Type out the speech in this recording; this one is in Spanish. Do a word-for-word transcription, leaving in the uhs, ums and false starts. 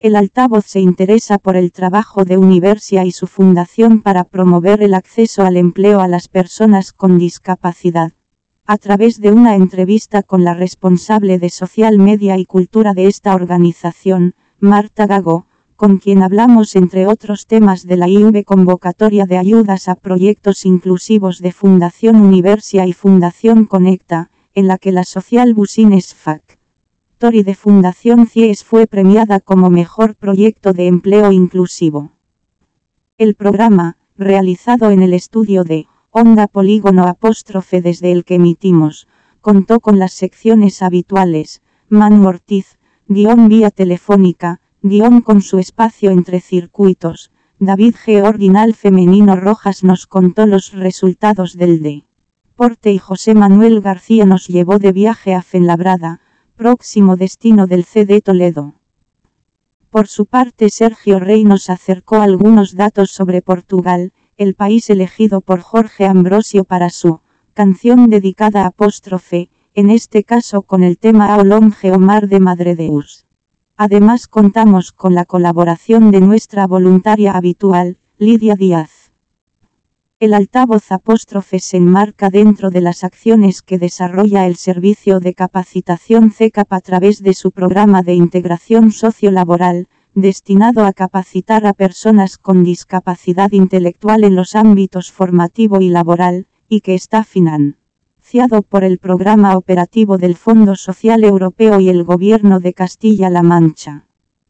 El altavoz se interesa por el trabajo de Universia y su fundación para promover el acceso al empleo a las personas con discapacidad. A través de una entrevista con la responsable de Social Media y Cultura de esta organización, Marta Gago, con quien hablamos entre otros temas de la I V convocatoria de ayudas a proyectos inclusivos de Fundación Universia y Fundación Conecta, en la que la Social Business Factory de Fundación C I E S fue premiada como mejor proyecto de empleo inclusivo. El programa, realizado en el estudio de Onda Polígono apóstrofe desde el que emitimos, contó con las secciones habituales, Manu Ortiz, guión vía telefónica, guión con su espacio entre circuitos, David G. Ordinal Femenino Rojas nos contó los resultados del deporte y José Manuel García nos llevó de viaje a Fuenlabrada, próximo destino del C D Toledo. Por su parte Sergio Rey nos acercó algunos datos sobre Portugal, el país elegido por Jorge Ambrosio para su canción dedicada a apóstrofe, en este caso con el tema Ao longe o mar de Madre Deus. Además contamos con la colaboración de nuestra voluntaria habitual, Lidia Díaz. El altavoz apóstrofe se enmarca dentro de las acciones que desarrolla el Servicio de Capacitación C E C A P a través de su programa de integración sociolaboral, destinado a capacitar a personas con discapacidad intelectual en los ámbitos formativo y laboral, y que está financiado por el Programa Operativo del Fondo Social Europeo y el Gobierno de Castilla-La Mancha.